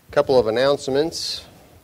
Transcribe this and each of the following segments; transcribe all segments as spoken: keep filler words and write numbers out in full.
A couple of announcements.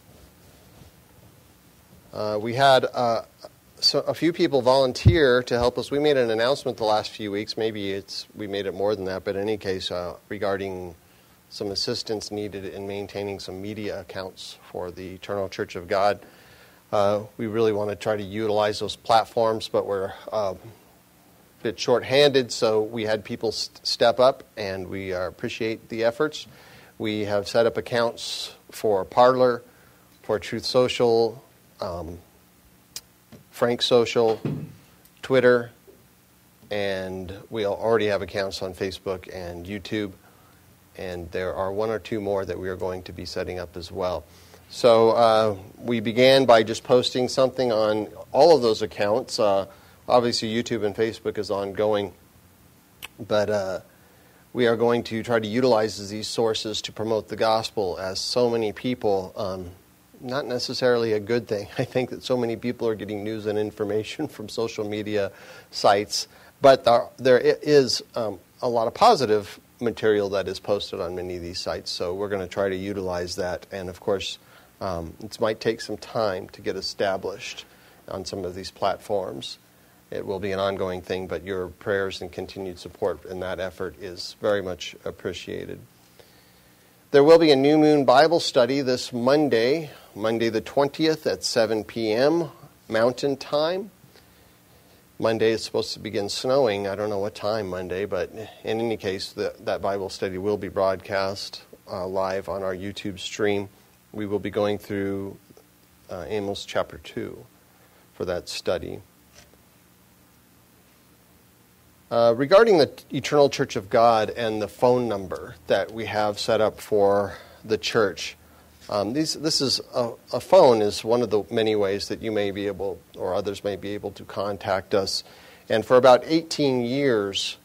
Uh, we had uh, so a few people volunteer to help us. We made an announcement the last few weeks. Maybe it's we made it more than that, but in any case, uh, regarding some assistance needed in maintaining some media accounts for the Eternal Church of God. Uh, we really want to try to utilize those platforms, but we're uh, a bit short-handed, so we had people st- step up, and we uh, appreciate the efforts. We have set up accounts for Parler, for Truth Social, um, Frank Social, Twitter, and we already have accounts on Facebook and YouTube, and there are one or two more that we are going to be setting up as well. So uh, we began by just posting something on all of those accounts. Uh, obviously, YouTube and Facebook is ongoing, but uh, we are going to try to utilize these sources to promote the gospel, as so many people, um, not necessarily a good thing. I think that so many people are getting news and information from social media sites, but there, there is um, a lot of positive material that is posted on many of these sites, so we're going to try to utilize that. And of course, um, it might take some time to get established on some of these platforms. It will be an ongoing thing, but your prayers and continued support in that effort is very much appreciated. There will be a New Moon Bible study this Monday, Monday the twentieth at seven p.m. Mountain Time. Monday is supposed to begin snowing. I don't know what time Monday, but in any case, the, that Bible study will be broadcast uh, live on our YouTube stream. We will be going through uh, Amos chapter two for that study. Uh, regarding the Eternal Church of God and the phone number that we have set up for the church, um, these, this is a, a phone is one of the many ways that you may be able, or others may be able to contact us. And for about eighteen years,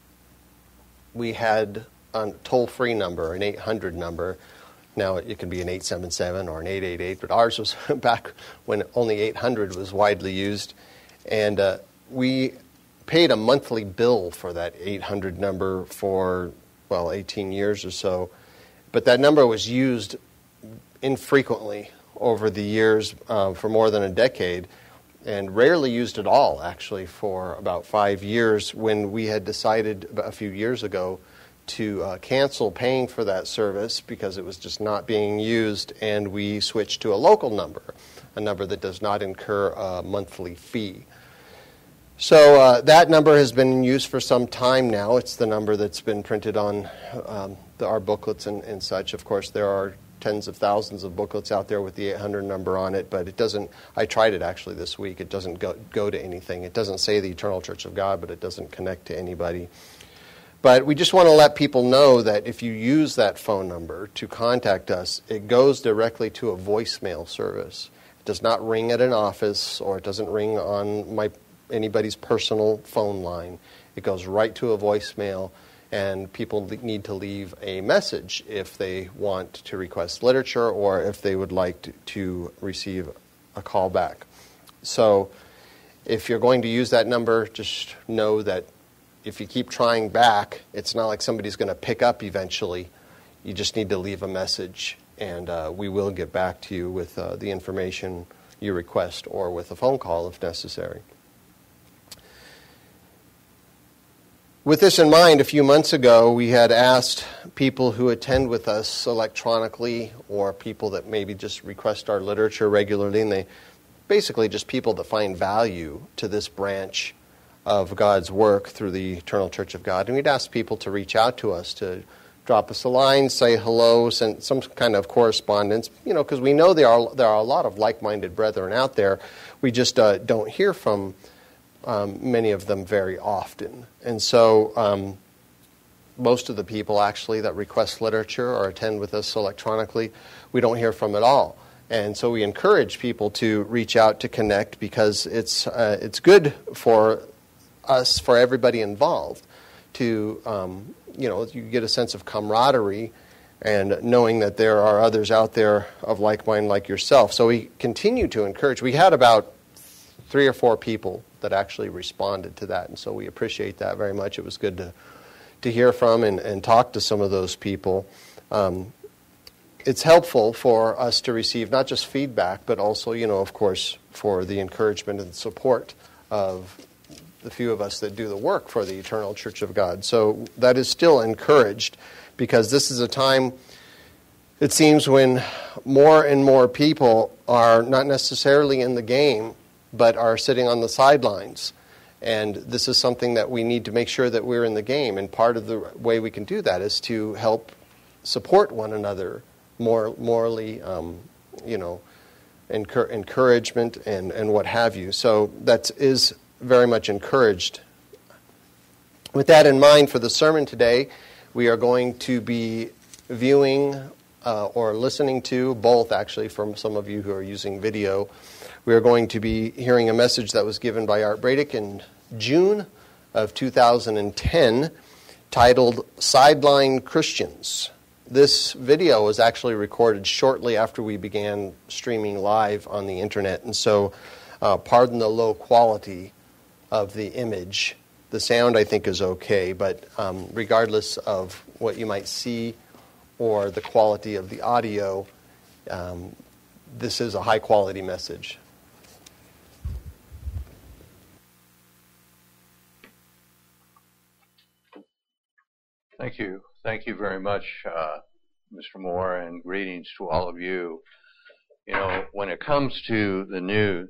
we had a toll-free number, an eight hundred number. Now it can be an eight seven seven or an eight eight eight, but ours was back when only eight hundred was widely used. And uh, we paid a monthly bill for that eight hundred number for, well, eighteen years or so. But that number was used infrequently over the years uh, for more than a decade, and rarely used at all, actually, for about five years when we had decided a few years ago to uh, cancel paying for that service because it was just not being used, and we switched to a local number, a number that does not incur a monthly fee. So uh, that number has been in use for some time now. It's the number that's been printed on um, the, our booklets and, and such. Of course, there are tens of thousands of booklets out there with the eight hundred number on it, but it doesn't, I tried it actually this week, it doesn't go, go to anything. It doesn't say the Eternal Church of God, but it doesn't connect to anybody. But we just want to let people know that if you use that phone number to contact us, it goes directly to a voicemail service. It does not ring at an office, or it doesn't ring on my anybody's personal phone line. It goes right to a voicemail, and people need to leave a message if they want to request literature or if they would like to, to receive a call back. So if you're going to use that number, just know that if you keep trying back, it's not like somebody's going to pick up eventually. You just need to leave a message, and uh, we will get back to you with uh, the information you request or with a phone call if necessary. With this in mind, a few months ago, we had asked people who attend with us electronically, or people that maybe just request our literature regularly, and they basically just people that find value to this branch of God's work through the Eternal Church of God. And we'd ask people to reach out to us, to drop us a line, say hello, send some kind of correspondence, you know, because we know there are, there are a lot of like-minded brethren out there. We just uh, don't hear from Um, many of them very often. And so um, most of the people actually that request literature or attend with us electronically, we don't hear from at all. And so we encourage people to reach out to connect, because it's uh, it's good for us, for everybody involved, to, um, you know, you get a sense of camaraderie and knowing that there are others out there of like mind like yourself. So we continue to encourage. We had about three or four people that actually responded to that, and so we appreciate that very much. It was good to to hear from and, and talk to some of those people. Um, it's helpful for us to receive not just feedback, but also, you know, of course, for the encouragement and support of the few of us that do the work for the Eternal Church of God. So that is still encouraged, because this is a time, it seems, when more and more people are not necessarily in the game, but are sitting on the sidelines. And this is something that we need to make sure that we're in the game. And part of the way we can do that is to help support one another more morally, um, you know, encur- encouragement and, and what have you. So that is very much encouraged. With that in mind, for the sermon today, we are going to be viewing uh, or listening to, both actually, from some of you who are using video. We are going to be hearing a message that was given by Art Bradick in June of two thousand ten, titled Sideline Christians. This video was actually recorded shortly after we began streaming live on the internet, and so uh, pardon the low quality of the image. The sound, I think, is okay, but um, regardless of what you might see or the quality of the audio, um, this is a high-quality message. Thank you. Thank you very much, uh, Mister Moore, and greetings to all of you. You know, when it comes to the news,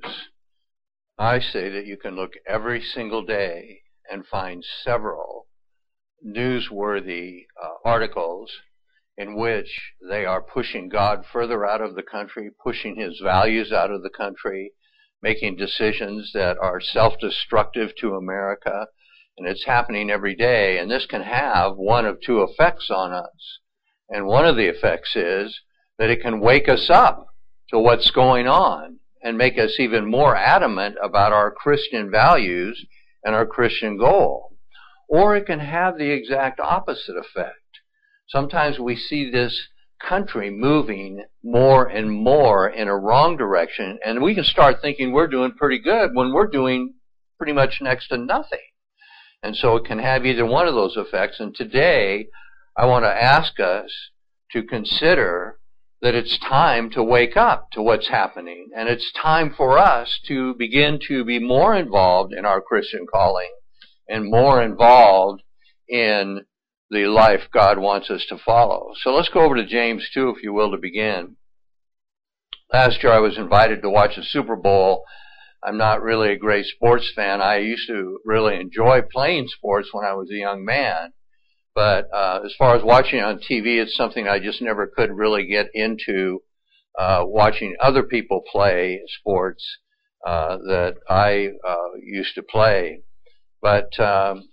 I say that you can look every single day and find several newsworthy uh, articles in which they are pushing God further out of the country, pushing His values out of the country, making decisions that are self-destructive to America. And it's happening every day, and this can have one of two effects on us. And one of the effects is that it can wake us up to what's going on and make us even more adamant about our Christian values and our Christian goal. Or it can have the exact opposite effect. Sometimes we see this country moving more and more in a wrong direction, and we can start thinking we're doing pretty good when we're doing pretty much next to nothing. And so it can have either one of those effects. And today, I want to ask us to consider that it's time to wake up to what's happening. And it's time for us to begin to be more involved in our Christian calling and more involved in the life God wants us to follow. So let's go over to James two, if you will, to begin. Last year I was invited to watch the Super Bowl. I'm not really a great sports fan. I used to really enjoy playing sports when I was a young man. But uh, as far as watching on T V, it's something I just never could really get into, uh, watching other people play sports uh, that I uh, used to play. But um,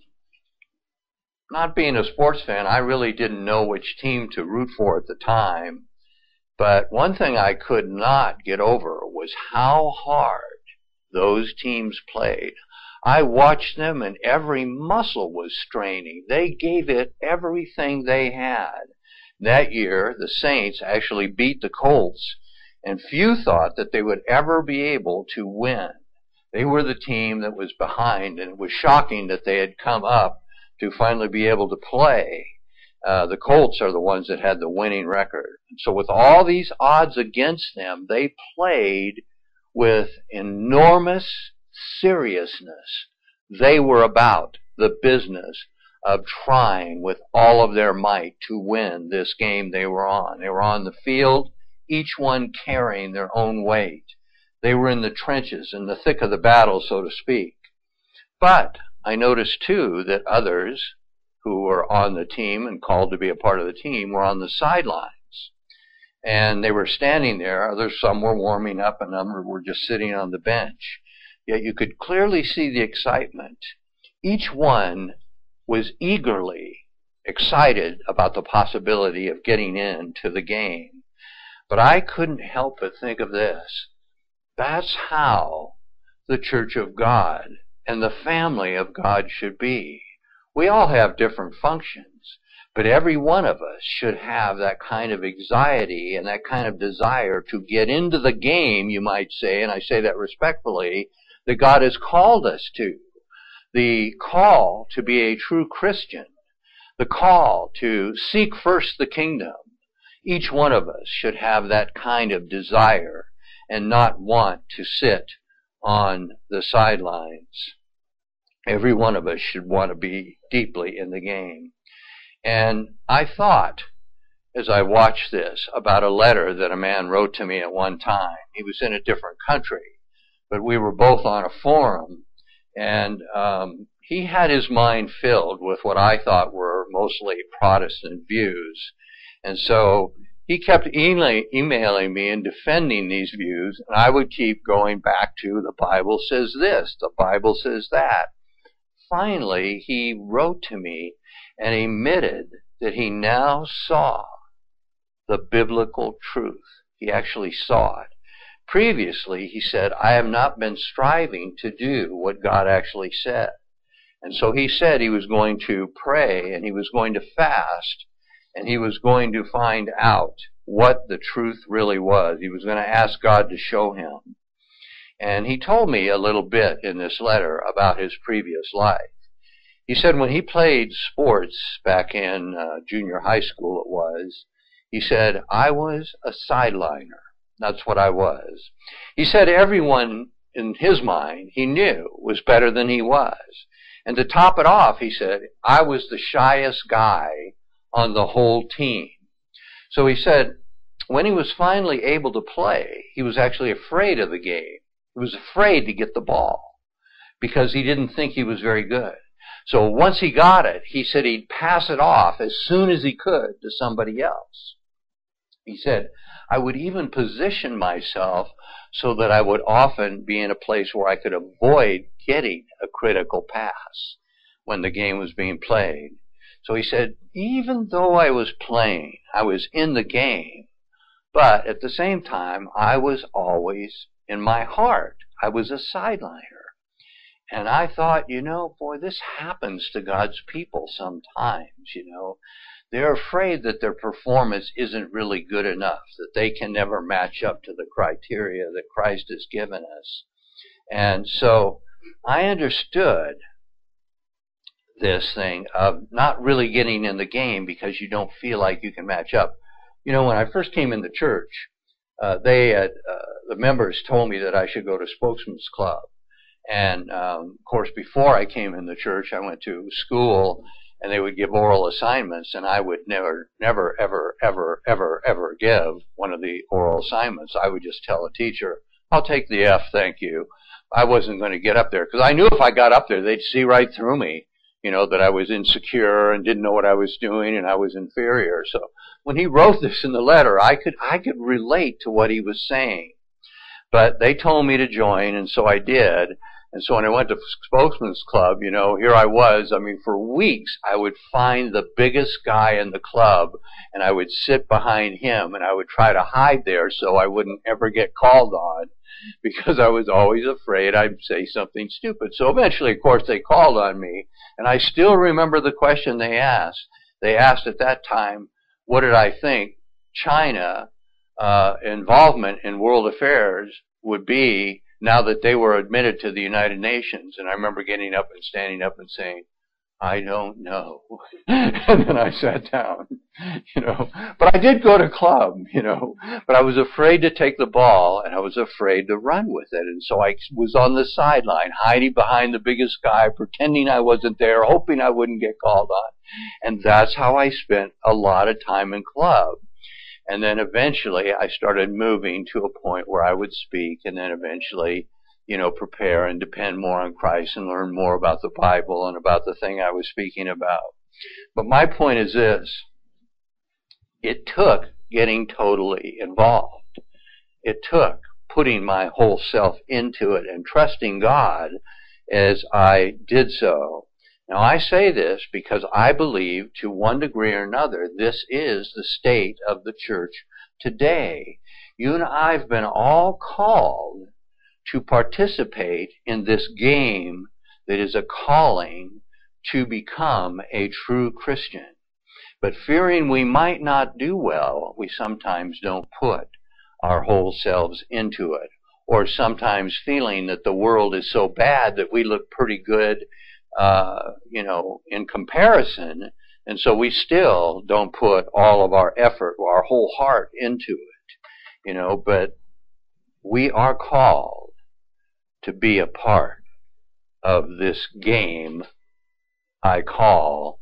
not being a sports fan, I really didn't know which team to root for at the time. But one thing I could not get over was how hard those teams played. I watched them and every muscle was straining. They gave it everything they had. That year, the Saints actually beat the Colts, and few thought that they would ever be able to win. They were the team that was behind, and it was shocking that they had come up to finally be able to play. Uh, the Colts are the ones that had the winning record. So with all these odds against them, they played with enormous seriousness. They were about the business of trying with all of their might to win this game they were on. They were on the field, each one carrying their own weight. They were in the trenches, in the thick of the battle, so to speak. But I noticed, too, that others who were on the team and called to be a part of the team were on the sidelines. And they were standing there. Others, some were warming up, and others were just sitting on the bench. Yet you could clearly see the excitement. Each one was eagerly excited about the possibility of getting into the game. But I couldn't help but think of this. That's how the Church of God and the family of God should be. We all have different functions, but every one of us should have that kind of anxiety and that kind of desire to get into the game, you might say, and I say that respectfully, that God has called us to. The call to be a true Christian, the call to seek first the kingdom, Each one of us should have that kind of desire and not want to sit on the sidelines. Every one of us should want to be deeply in the game. And I thought, as I watched this, about a letter that a man wrote to me at one time. He was in a different country, but we were both on a forum, and um, he had his mind filled with what I thought were mostly Protestant views. And so he kept e- emailing me and defending these views, and I would keep going back to, the Bible says this, the Bible says that. Finally, he wrote to me and admitted that he now saw the biblical truth. He actually saw it. Previously, he said, I have not been striving to do what God actually said. And so he said he was going to pray and he was going to fast and he was going to find out what the truth really was. He was going to ask God to show him. And he told me a little bit in this letter about his previous life. He said when he played sports back in uh, junior high school it was, he said, I was a sideliner. That's what I was. He said everyone in his mind he knew was better than he was. And to top it off, he said, I was the shyest guy on the whole team. So he said, when he was finally able to play, he was actually afraid of the game. He was afraid to get the ball because he didn't think he was very good. So once he got it, he said he'd pass it off as soon as he could to somebody else. He said, I would even position myself so that I would often be in a place where I could avoid getting a critical pass when the game was being played. So he said, even though I was playing, I was in the game, but at the same time, I was always, in my heart, I was a sideliner. And I thought, you know, boy, this happens to God's people sometimes, you know. They're afraid that their performance isn't really good enough, that they can never match up to the criteria that Christ has given us. And so I understood this thing of not really getting in the game because you don't feel like you can match up. You know, when I first came in the church, uh, they had, uh, the members told me that I should go to Spokesman's Club. And, um, of course, before I came in the church, I went to school and they would give oral assignments, and I would never, never, ever, ever, ever, ever give one of the oral assignments. I would just tell a teacher, I'll take the F, thank you. I wasn't going to get up there, because I knew if I got up there, they'd see right through me, you know, that I was insecure and didn't know what I was doing and I was inferior. So when he wrote this in the letter, I could, I could relate to what he was saying. But they told me to join, and so I did. And so when I went to Spokesman's Club, you know, here I was. I mean, for weeks, I would find the biggest guy in the club, and I would sit behind him, and I would try to hide there so I wouldn't ever get called on, because I was always afraid I'd say something stupid. So eventually, of course, they called on me, and I still remember the question they asked. They asked at that time, what did I think China uh, involvement in world affairs would be now that they were admitted to the United Nations. And I remember getting up and standing up and saying, I don't know. And then I sat down, you know. But I did go to club, you know. But I was afraid to take the ball, and I was afraid to run with it. And so I was on the sideline, hiding behind the biggest guy, pretending I wasn't there, hoping I wouldn't get called on. And that's how I spent a lot of time in club. And then eventually I started moving to a point where I would speak, and then eventually, you know, prepare and depend more on Christ and learn more about the Bible and about the thing I was speaking about. But my point is this. It took getting totally involved. It took putting my whole self into it and trusting God as I did so. Now, I say this because I believe, to one degree or another, this is the state of the church today. You and I have been all called to participate in this game that is a calling to become a true Christian. But fearing we might not do well, we sometimes don't put our whole selves into it. Or sometimes feeling that the world is so bad that we look pretty good Uh, you know, in comparison, And so we still don't put all of our effort, our whole heart into it, you know, but we are called to be a part of this game I call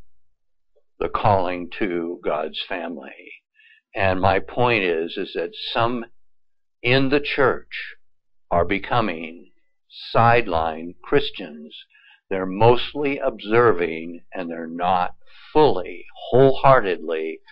the calling to God's family. And my point is, is that some in the church are becoming sideline Christians. They're mostly observing, and they're not fully, wholeheartedly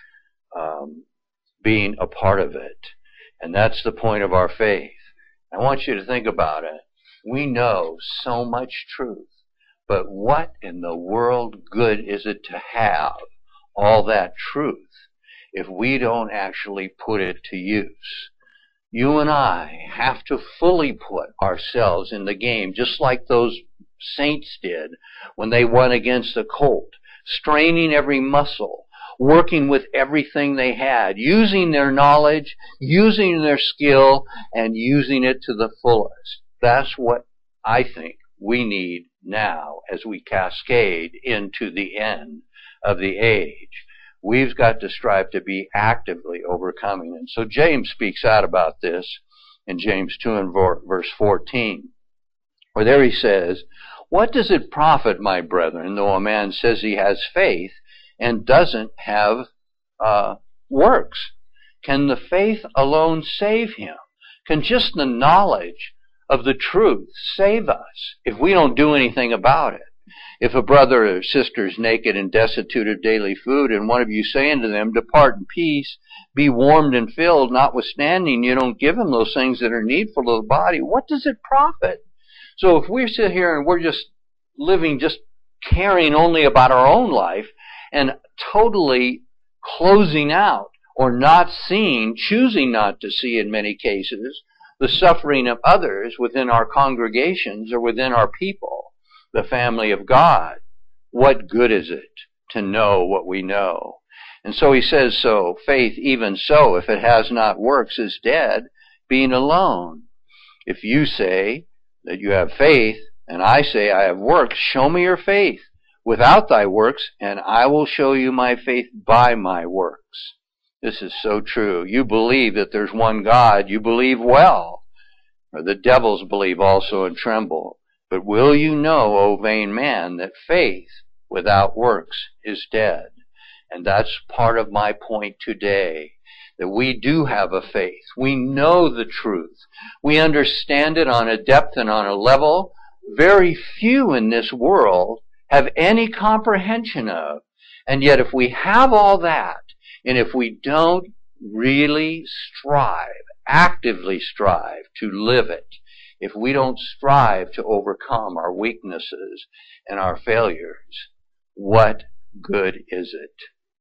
um, being a part of it. And that's the point of our faith. I want you to think about it. We know so much truth, but what in the world good is it to have all that truth if we don't actually put it to use? You and I have to fully put ourselves in the game, just like those saints did when they went against the colt, straining every muscle, working with everything they had, using their knowledge, using their skill, and using it to the fullest. That's what I think we need now as we cascade into the end of the age. We've got to strive to be actively overcoming. And so James speaks out about this in James two and verse fourteen, where there he says, "What does it profit, my brethren, though a man says he has faith and doesn't have uh, works? Can the faith alone save him? Can just the knowledge of the truth save us if we don't do anything about it? If a brother or sister is naked and destitute of daily food, and one of you say unto them, Depart in peace, be warmed and filled, notwithstanding you don't give them those things that are needful to the body, what does it profit?" So if we sit here and we're just living, just caring only about our own life, and totally closing out or not seeing, choosing not to see in many cases, the suffering of others within our congregations or within our people, the family of God, what good is it to know what we know? And so he says, so faith even so, if it has not works, is dead, being alone. If you say that you have faith, and I say I have works, show me your faith without thy works, and I will show you my faith by my works. This is so true. You believe that there's one God, you believe well. Or the devils believe also and tremble. But will you know, O vain man, that faith without works is dead? And that's part of my point today, that we do have a faith. We know the truth. We understand it on a depth and on a level very few in this world have any comprehension of. And yet if we have all that, and if we don't really strive, actively strive to live it, if we don't strive to overcome our weaknesses and our failures, what good is it?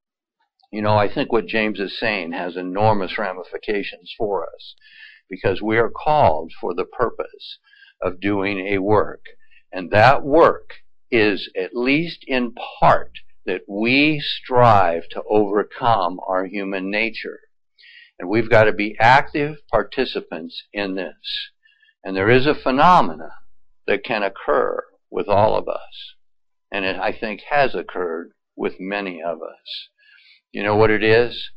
You know, I think what James is saying has enormous ramifications for us, because we are called for the purpose of doing a work. And that work is, at least in part, that we strive to overcome our human nature. And we've got to be active participants in this. And there is a phenomena that can occur with all of us. And it, I think, has occurred with many of us. You know what it is?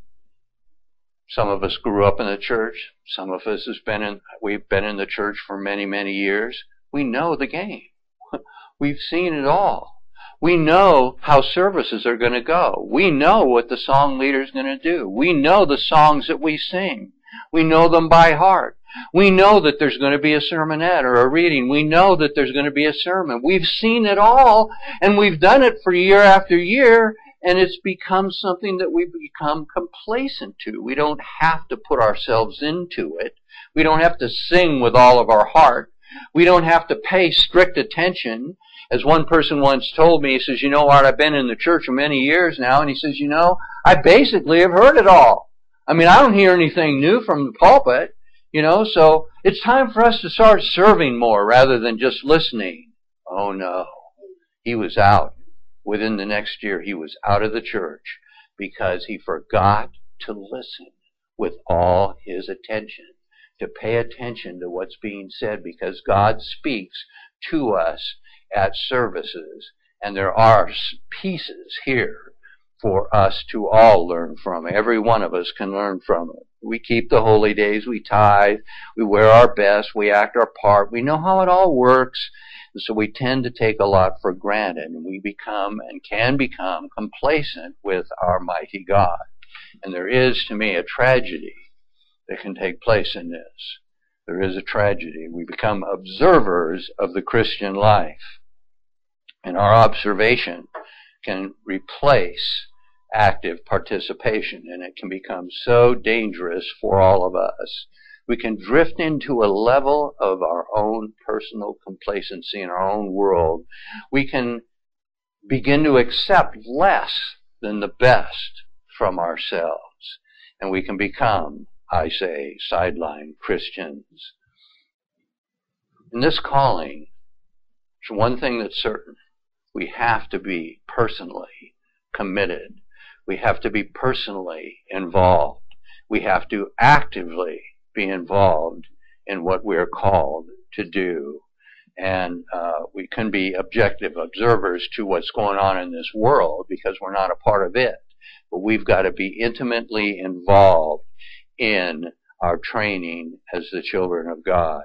Some of us grew up in the church. Some of us has been in, we've been in the church for many, many years. We know the game. We've seen it all. We know how services are going to go. We know what the song leader is going to do. We know the songs that we sing. We know them by heart. We know that there's going to be a sermonette or a reading. We know that there's going to be a sermon. We've seen it all, and we've done it for year after year, and it's become something that we've become complacent to. We don't have to put ourselves into it. We don't have to sing with all of our heart. We don't have to pay strict attention. As one person once told me, he says, you know what, I've been in the church for many years now, and he says, you know, I basically have heard it all. I mean, I don't hear anything new from the pulpit, you know, so it's time for us to start serving more rather than just listening. Oh no, he was out. Within the next year, he was out of the church because he forgot to listen with all his attention, to pay attention to what's being said, because God speaks to us at services, and there are pieces here for us to all learn from. Every one of us can learn from it. We keep the holy days, we tithe, we wear our best, we act our part, we know how it all works, and so we tend to take a lot for granted, and we become and can become complacent with our mighty God. And there is, to me, a tragedy that can take place in this. There is a tragedy. We become observers of the Christian life, and our observation can replace active participation, and it can become so dangerous for all of us. We can drift into a level of our own personal complacency in our own world. We can begin to accept less than the best from ourselves, and we can become, I say, sideline Christians. In this calling, there's one thing that's certain. We have to be personally committed. We have to be personally involved. We have to actively be involved in what we're called to do. And uh, we can be objective observers to what's going on in this world because we're not a part of it. But we've got to be intimately involved in our training as the children of God.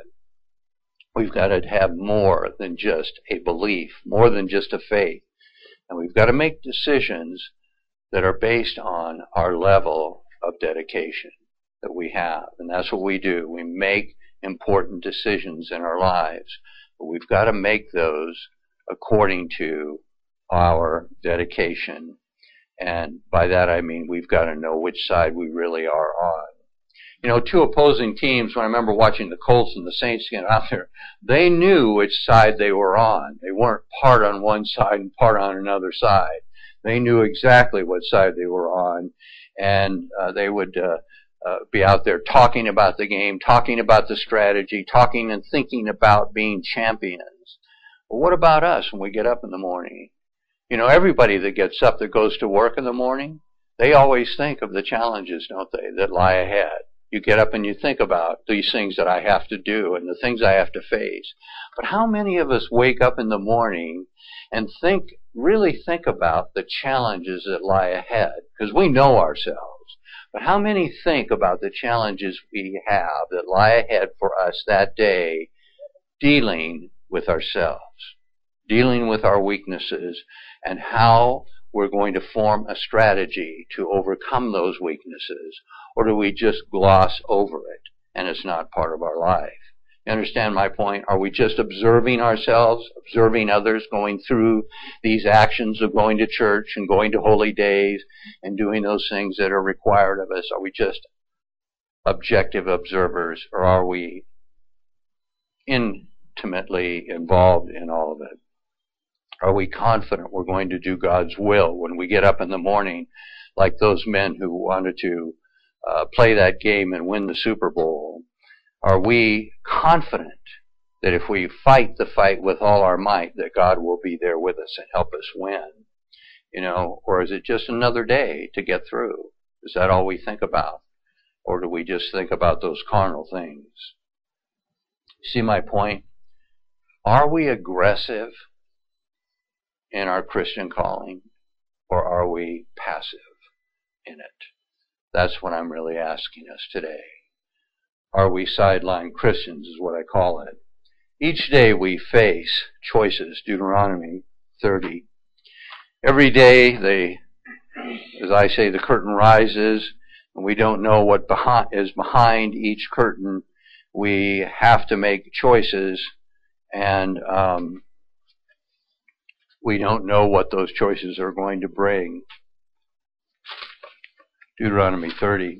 We've got to have more than just a belief, more than just a faith. And we've got to make decisions that are based on our level of dedication that we have. And that's what we do. We make important decisions in our lives. But we've got to make those according to our dedication. And by that I mean we've got to know which side we really are on. You know, two opposing teams, when I remember watching the Colts and the Saints get out there, they knew which side they were on. They weren't part on one side and part on another side. They knew exactly what side they were on, and uh, they would uh, uh, be out there talking about the game, talking about the strategy, talking and thinking about being champions. Well, what about us when we get up in the morning? You know, everybody that gets up, that goes to work in the morning, they always think of the challenges, don't they, that lie ahead. You get up and you think about these things that I have to do and the things I have to face. But how many of us wake up in the morning and think, really think about the challenges that lie ahead? Because we know ourselves. But how many think about the challenges we have that lie ahead for us that day, dealing with ourselves, dealing with our weaknesses, and how we're going to form a strategy to overcome those weaknesses? Or do we just gloss over it and it's not part of our life? You understand my point? Are we just observing ourselves, observing others going through these actions of going to church and going to holy days and doing those things that are required of us? Are we just objective observers, or are we intimately involved in all of it? Are we confident we're going to do God's will when we get up in the morning, like those men who wanted to uh, play that game and win the Super Bowl? Are we confident that if we fight the fight with all our might, that God will be there with us and help us win? You know, or is it just another day to get through? Is that all we think about? Or do we just think about those carnal things? See my point? Are we aggressive in our Christian calling, or are we passive in it? That's what I'm really asking us today. Are we sideline Christians, is what I call it. Each day we face choices, Deuteronomy thirty. Every day, they, as I say, the curtain rises, and we don't know what behind, is behind each curtain. We have to make choices, and um, we don't know what those choices are going to bring. Deuteronomy thirty.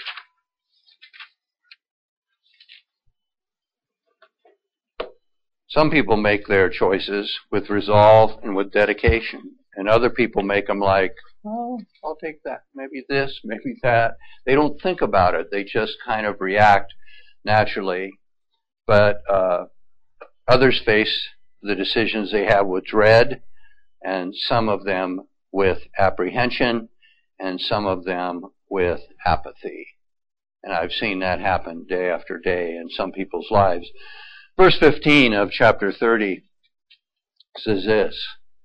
Some people make their choices with resolve and with dedication, and other people make them like, oh, I'll take that, maybe this, maybe that. They don't think about it. They just kind of react naturally. But uh, others face the decisions they have with dread, and some of them with apprehension, and some of them with apathy. And I've seen that happen day after day in some people's lives. Verse fifteen of chapter thirty says this: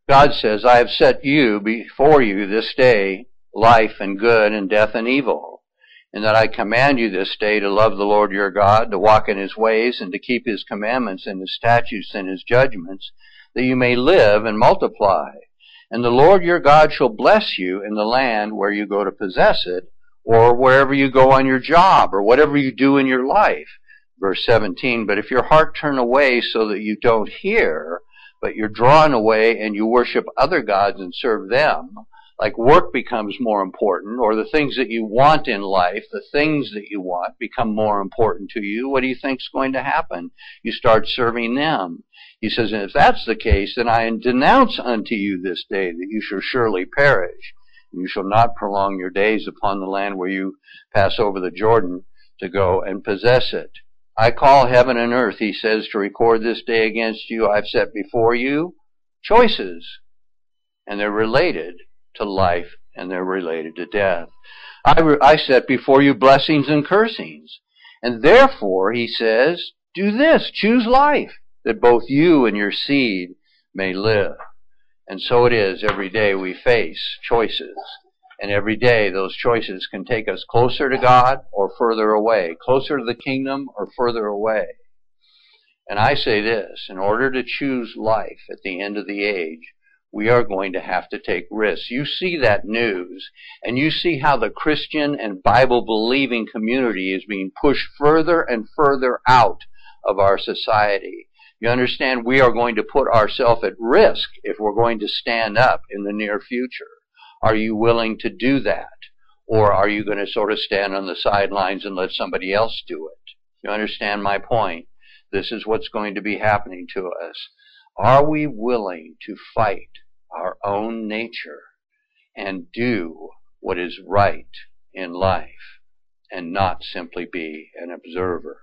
God says, I have set you before you this day life and good and death and evil, and that I command you this day to love the Lord your God, to walk in his ways, and to keep his commandments and his statutes and his judgments, that you may live and multiply. And the Lord your God shall bless you in the land where you go to possess it, or wherever you go on your job, or whatever you do in your life. Verse seventeen, but if your heart turn away so that you don't hear, but you're drawn away and you worship other gods and serve them, like work becomes more important, or the things that you want in life, the things that you want become more important to you, what do you think's going to happen? You start serving them. He says, and if that's the case, then I denounce unto you this day that you shall surely perish. You shall not prolong your days upon the land where you pass over the Jordan to go and possess it. I call heaven and earth, he says, to record this day against you. I've set before you choices, and they're related to life, and they're related to death. I, re- I set before you blessings and cursings. And therefore, he says, do this, choose life, that both you and your seed may live. And so it is every day we face choices. And every day those choices can take us closer to God or further away, closer to the kingdom or further away. And I say this, in order to choose life at the end of the age, we are going to have to take risks. You see that news, and you see how the Christian and Bible-believing community is being pushed further and further out of our society. You understand, we are going to put ourselves at risk if we're going to stand up in the near future. Are you willing to do that? Or are you going to sort of stand on the sidelines and let somebody else do it? You understand my point? This is what's going to be happening to us. Are we willing to fight our own nature and do what is right in life and not simply be an observer?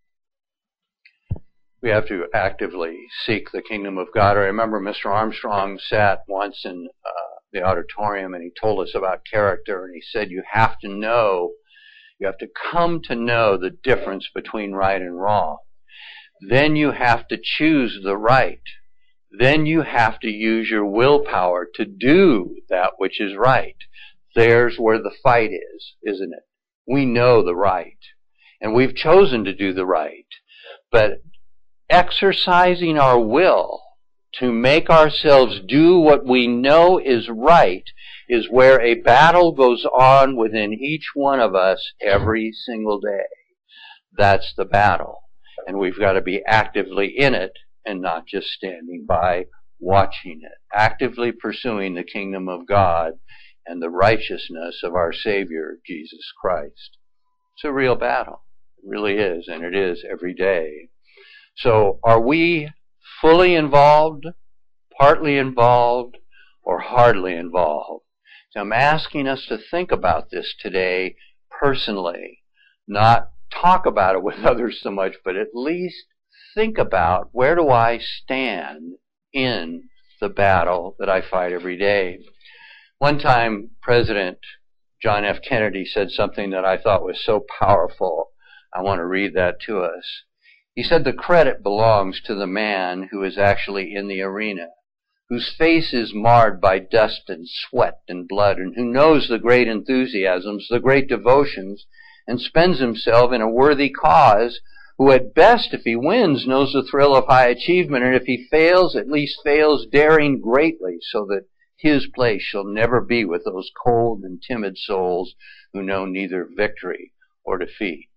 We have to actively seek the kingdom of God. I remember Mister Armstrong sat once in uh, the auditorium and he told us about character, and he said you have to know, you have to come to know the difference between right and wrong. Then you have to choose the right. Then you have to use your willpower to do that which is right. There's where the fight is, isn't it? We know the right, and we've chosen to do the right. But exercising our will to make ourselves do what we know is right is where a battle goes on within each one of us every single day. That's the battle. And we've got to be actively in it and not just standing by watching it. Actively pursuing the kingdom of God and the righteousness of our Savior, Jesus Christ. It's a real battle. It really is, and it is every day. So are we fully involved, partly involved, or hardly involved? So I'm asking us to think about this today personally, not talk about it with others so much, but at least think about, where do I stand in the battle that I fight every day? One time, President John F. Kennedy said something that I thought was so powerful. I want to read that to us. He said, the credit belongs to the man who is actually in the arena, whose face is marred by dust and sweat and blood, and who knows the great enthusiasms, the great devotions, and spends himself in a worthy cause, who at best, if he wins, knows the thrill of high achievement, and if he fails, at least fails daring greatly, so that his place shall never be with those cold and timid souls who know neither victory or defeat.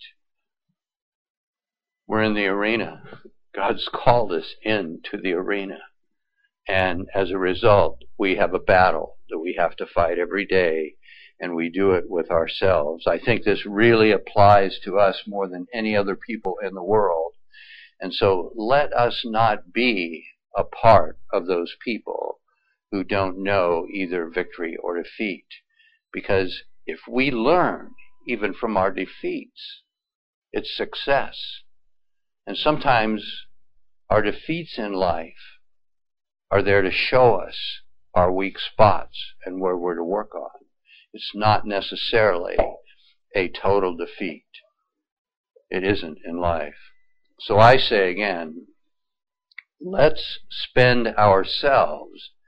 We're in the arena. God's called us into the arena. And as a result, we have a battle that we have to fight every day, and we do it with ourselves. I think this really applies to us more than any other people in the world. And so let us not be a part of those people who don't know either victory or defeat. Because if we learn even from our defeats, it's success. And sometimes our defeats in life are there to show us our weak spots and where we're to work on. It's not necessarily a total defeat. It isn't in life. So I say again, let's spend ourselves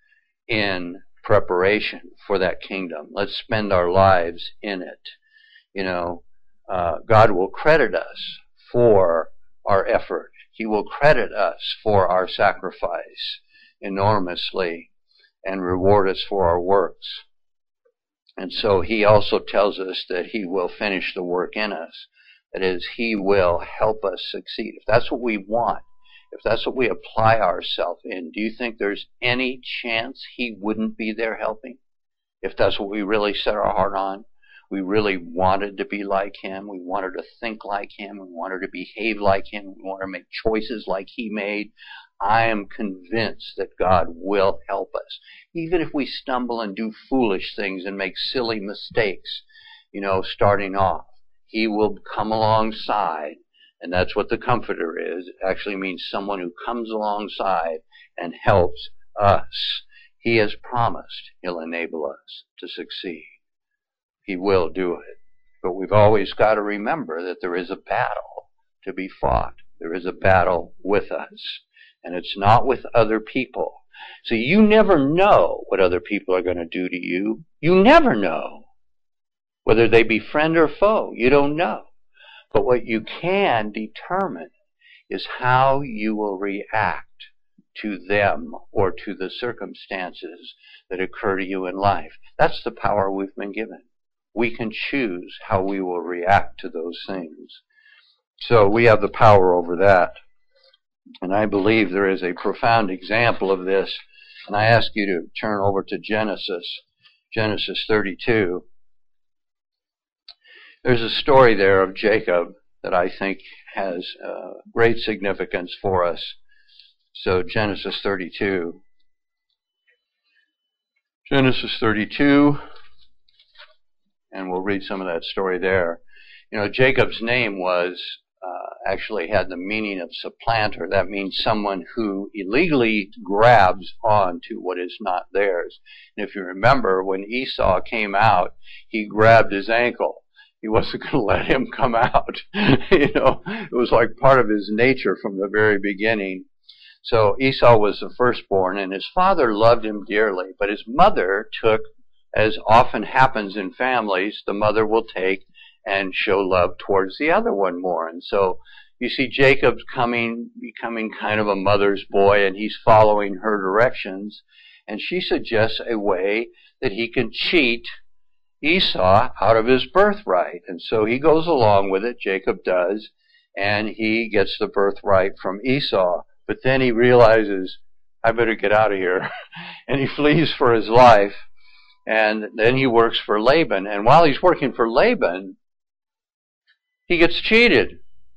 in preparation for that kingdom. Let's spend our lives in it. You know, uh, God will credit us for our effort. He will credit us for our sacrifice enormously and reward us for our works. And so he also tells us that he will finish the work in us. That is, he will help us succeed. If that's what we want, if that's what we apply ourselves in, do you think there's any chance he wouldn't be there helping? If that's what we really set our heart on, we really wanted to be like him, we wanted to think like him, we wanted to behave like him, we wanted to make choices like he made, I am convinced that God will help us. Even if we stumble and do foolish things and make silly mistakes, you know, starting off, he will come alongside. And that's what the Comforter is. It actually means someone who comes alongside and helps us. He has promised he'll enable us to succeed. He will do it. But we've always got to remember that there is a battle to be fought. There is a battle with us. And it's not with other people. So you never know what other people are going to do to you. You never know. Whether they be friend or foe, you don't know. But what you can determine is how you will react to them or to the circumstances that occur to you in life. That's the power we've been given. We can choose how we will react to those things. So we have the power over that. And I believe there is a profound example of this. And I ask you to turn over to Genesis, Genesis thirty-two. There's a story there of Jacob that I think has uh, great significance for us. So Genesis thirty-two. Genesis thirty-two, and we'll read some of that story there. You know, Jacob's name was, uh, actually had the meaning of supplanter. That means someone who illegally grabs onto what is not theirs. And if you remember, when Esau came out, he grabbed his ankle. He wasn't going to let him come out. You know, it was like part of his nature from the very beginning. So Esau was the firstborn, and his father loved him dearly. But his mother took, as often happens in families, the mother will take and show love towards the other one more. And so you see Jacob's coming, becoming kind of a mother's boy, and he's following her directions. And she suggests a way that he can cheat Esau out of his birthright. And so he goes along with it, Jacob does, and he gets the birthright from Esau. But then he realizes, I better get out of here. And he flees for his life. And then he works for Laban. And while he's working for Laban, he gets cheated.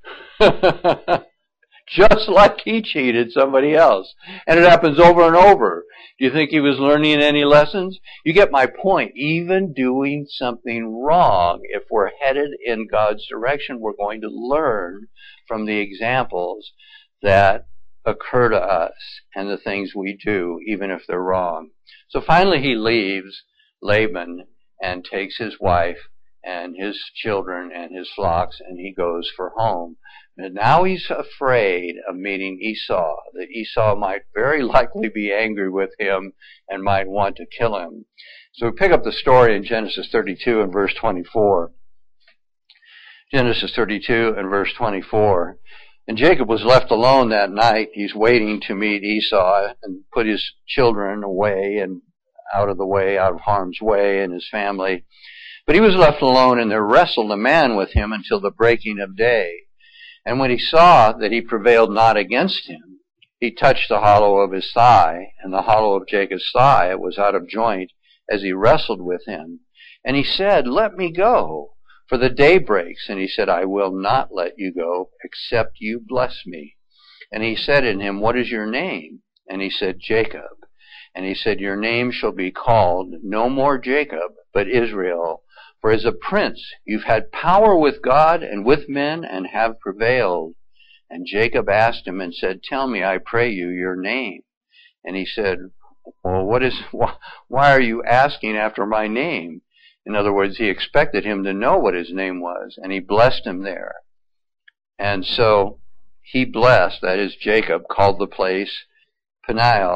Just like he cheated somebody else. And it happens over and over. Do you think he was learning any lessons? You get my point. Even doing something wrong, if we're headed in God's direction, we're going to learn from the examples that occur to us and the things we do, even if they're wrong. So finally he leaves Laban and takes his wife and his children and his flocks, and he goes for home. And now he's afraid of meeting Esau, that Esau might very likely be angry with him and might want to kill him. So we pick up the story in Genesis thirty-two and verse twenty-four. Genesis thirty-two and verse twenty-four. And Jacob was left alone that night. He's waiting to meet Esau and put his children away and out of the way, out of harm's way, and his family. But he was left alone, and there wrestled a man with him until the breaking of day. And when he saw that he prevailed not against him, he touched the hollow of his thigh, and the hollow of Jacob's thigh was out of joint as he wrestled with him. And he said, Let me go, for the day breaks. And he said, I will not let you go, except you bless me. And he said in him, What is your name? And he said, Jacob. And he said, Your name shall be called no more Jacob, but Israel. For as a prince you've had power with God and with men, and have prevailed. And Jacob asked him and said, Tell me, I pray you, your name. And he said, Well, what is, why are you asking after my name? In other words, he expected him to know what his name was, and he blessed him there. And so he blessed, that is Jacob, called the place Peniel,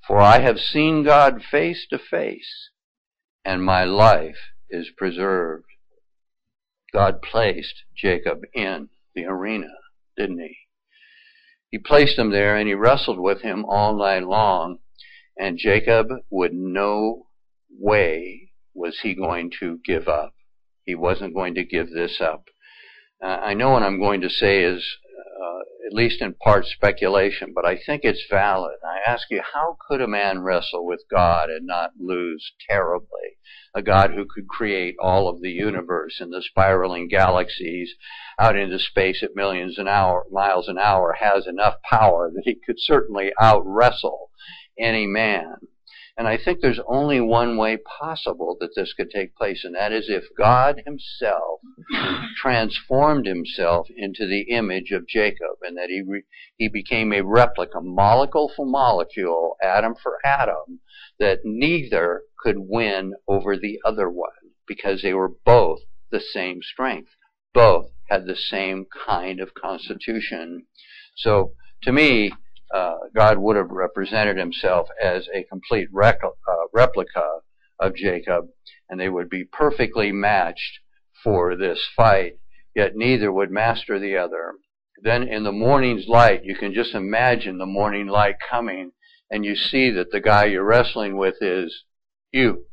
For I have seen God face to face, and my life is preserved. God placed Jacob in the arena, didn't he? He placed him there, and he wrestled with him all night long, and Jacob would no way was he going to give up. He wasn't going to give this up. Uh, I know what I'm going to say is uh, at least in part speculation, but I think it's valid. I ask you, how could a man wrestle with God and not lose terribly? A God who could create all of the universe and the spiraling galaxies out into space at millions an hour, miles an hour has enough power that he could certainly out-wrestle any man. And I think there's only one way possible that this could take place, and that is if God himself transformed himself into the image of Jacob, and that he re- he became a replica, molecule for molecule, atom for atom, that neither could win over the other one, because they were both the same strength. Both had the same kind of constitution. So, to me, Uh, God would have represented himself as a complete rec- uh, replica of Jacob, and they would be perfectly matched for this fight, yet neither would master the other. Then in the morning's light, you can just imagine the morning light coming, and you see that the guy you're wrestling with is you.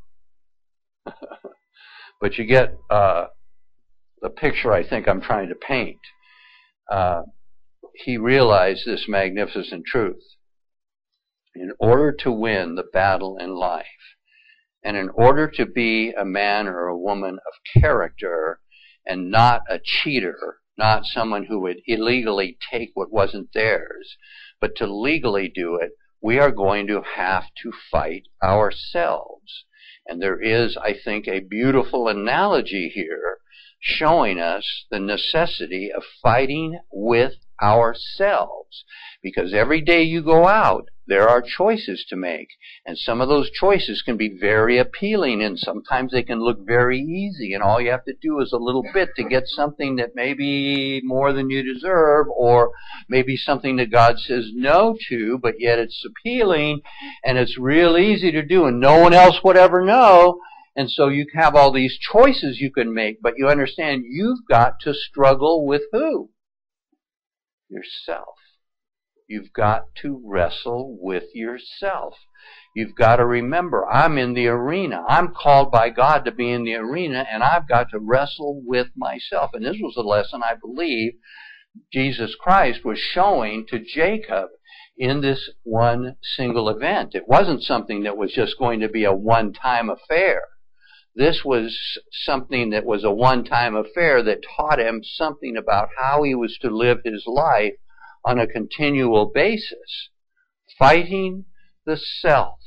But you get uh, the picture I think I'm trying to paint. Uh, He realized this magnificent truth. In order to win the battle in life, and in order to be a man or a woman of character and not a cheater, not someone who would illegally take what wasn't theirs, but to legally do it, we are going to have to fight ourselves. And there is, I think, a beautiful analogy here showing us the necessity of fighting with ourselves. Because every day you go out, there are choices to make. And some of those choices can be very appealing, and sometimes they can look very easy, and all you have to do is a little bit to get something that may be more than you deserve, or maybe something that God says no to, but yet it's appealing, and it's real easy to do, and no one else would ever know. And so you have all these choices you can make, but you understand you've got to struggle with who? Yourself. You've got to wrestle with yourself. You've got to remember, I'm in the arena. I'm called by God to be in the arena, and I've got to wrestle with myself. And this was a lesson I believe Jesus Christ was showing to Jacob in this one single event. It wasn't something that was just going to be a one-time affair. This was something that was a one-time affair that taught him something about how he was to live his life on a continual basis, fighting the self,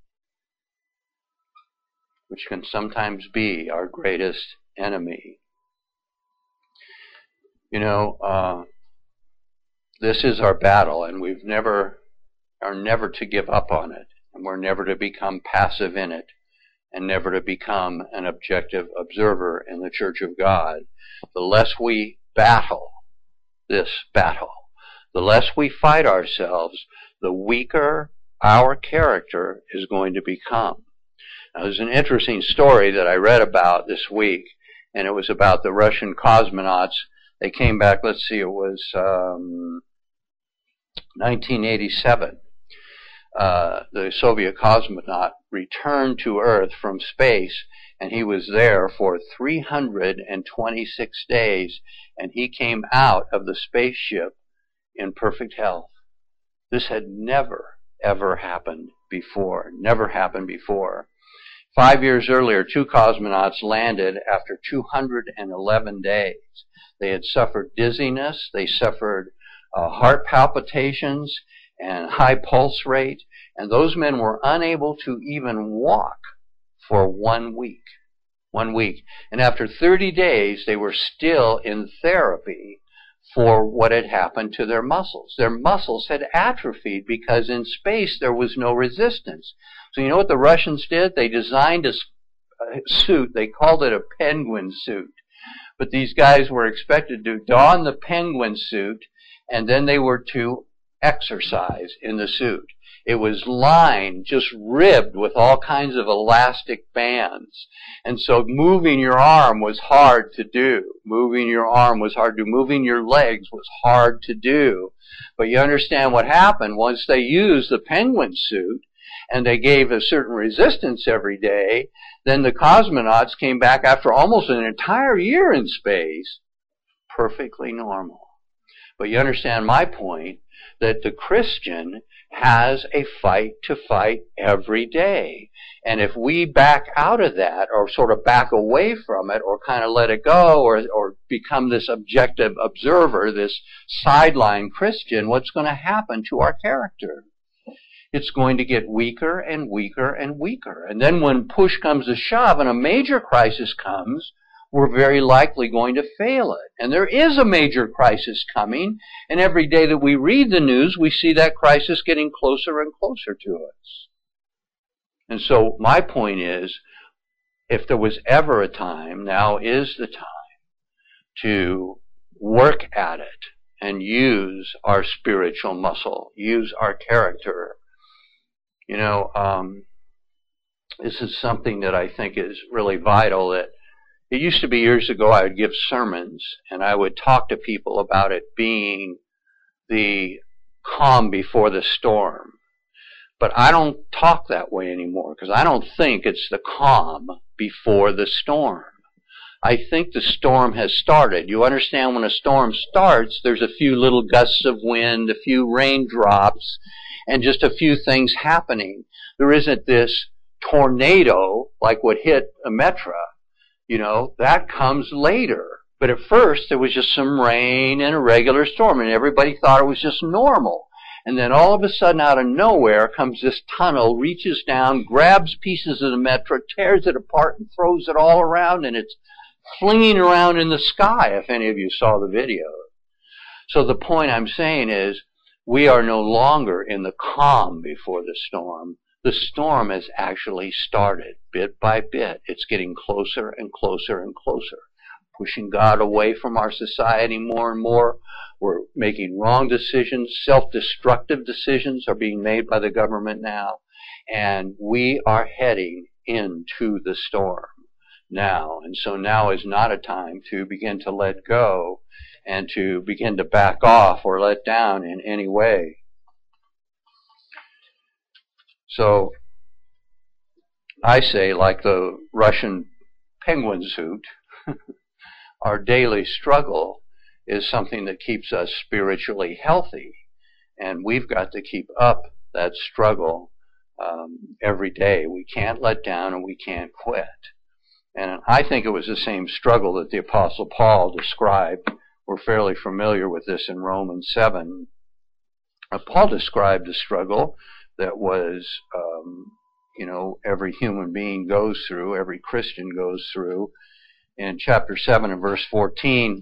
which can sometimes be our greatest enemy. You know, uh, this is our battle, and we've never are never to give up on it, and we're never to become passive in it, and never to become an objective observer in the Church of God. The less we battle this battle, the less we fight ourselves, the weaker our character is going to become. Now, there's an interesting story that I read about this week, and it was about the Russian cosmonauts. They came back, let's see, it was um, nineteen eighty-seven. Uh, the Soviet cosmonaut returned to Earth from space, and he was there for three hundred twenty-six days, and he came out of the spaceship in perfect health. This had never, ever happened before. Never happened before. Five years earlier, two cosmonauts landed after two hundred eleven days. They had suffered dizziness, they suffered uh, heart palpitations and high pulse rate, and those men were unable to even walk for one week. One week. And after thirty days, they were still in therapy for what had happened to their muscles. Their muscles had atrophied because in space there was no resistance. So you know what the Russians did? They designed a suit. They called it a penguin suit. But these guys were expected to don the penguin suit, and then they were to exercise in the suit. It was lined, just ribbed with all kinds of elastic bands. And so moving your arm was hard to do. Moving your arm was hard to do. Moving your legs was hard to do. But you understand what happened once they used the penguin suit and they gave a certain resistance every day, then the cosmonauts came back after almost an entire year in space, perfectly normal. But you understand my point, that the Christian has a fight to fight every day. And if we back out of that, or sort of back away from it, or kind of let it go, or, or become this objective observer, this sideline Christian, what's going to happen to our character? It's going to get weaker and weaker and weaker. And then when push comes to shove and a major crisis comes, we're very likely going to fail it. And there is a major crisis coming, and every day that we read the news, we see that crisis getting closer and closer to us. And so my point is, if there was ever a time, now is the time to work at it and use our spiritual muscle, use our character. You know, um, this is something that I think is really vital. That it used to be years ago I would give sermons and I would talk to people about it being the calm before the storm. But I don't talk that way anymore because I don't think it's the calm before the storm. I think the storm has started. You understand, when a storm starts, there's a few little gusts of wind, a few raindrops, and just a few things happening. There isn't this tornado like what hit Emetra. You know, that comes later. But at first, there was just some rain and a regular storm, and everybody thought it was just normal. And then all of a sudden, out of nowhere, comes this tunnel, reaches down, grabs pieces of the Metra, tears it apart, and throws it all around, and it's flinging around in the sky, if any of you saw the video. So the point I'm saying is, we are no longer in the calm before the storm. The storm has actually started, bit by bit. It's getting closer and closer and closer, pushing God away from our society more and more. We're making wrong decisions. Self-destructive decisions are being made by the government now. And we are heading into the storm now. And so now is not a time to begin to let go and to begin to back off or let down in any way. So I say, like the Russian penguin suit, our daily struggle is something that keeps us spiritually healthy. And we've got to keep up that struggle um, every day. We can't let down and we can't quit. And I think it was the same struggle that the Apostle Paul described. We're fairly familiar with this in Romans seven. Uh, Paul described the struggle that was, um, you know, every human being goes through, every Christian goes through. In chapter seven and verse fourteen,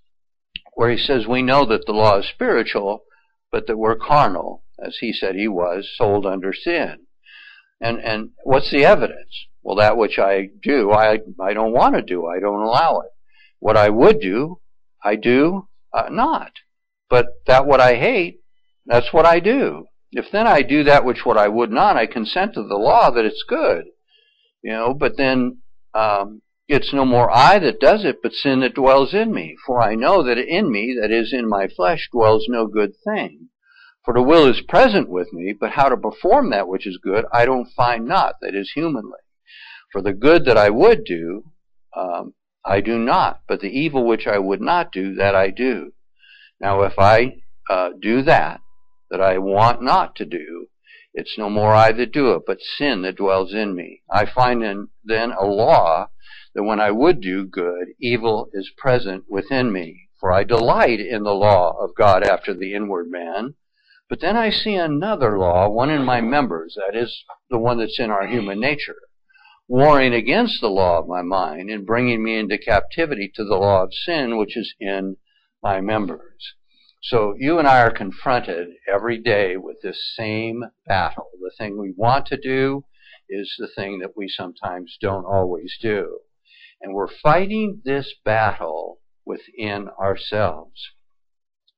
where he says, we know that the law is spiritual, but that we're carnal, as he said he was, sold under sin. And and what's the evidence? Well, that which I do, I, I don't want to do. I don't allow it. What I would do, I do uh, not. But that what I hate, that's what I do. If then I do that which what I would not, I consent to the law that it's good. You know, but then um, it's no more I that does it, but sin that dwells in me. For I know that in me, that is in my flesh, dwells no good thing. For the will is present with me, but how to perform that which is good, I don't find not, that is humanly. For the good that I would do, um, I do not, but the evil which I would not do, that I do. Now if I uh, do that, that I want not to do, it's no more I that do it, but sin that dwells in me. I find in, then a law that when I would do good, evil is present within me. For I delight in the law of God after the inward man. But then I see another law, one in my members, that is the one that's in our human nature, warring against the law of my mind and bringing me into captivity to the law of sin which is in my members. So you and I are confronted every day with this same battle. The thing we want to do is the thing that we sometimes don't always do. And we're fighting this battle within ourselves.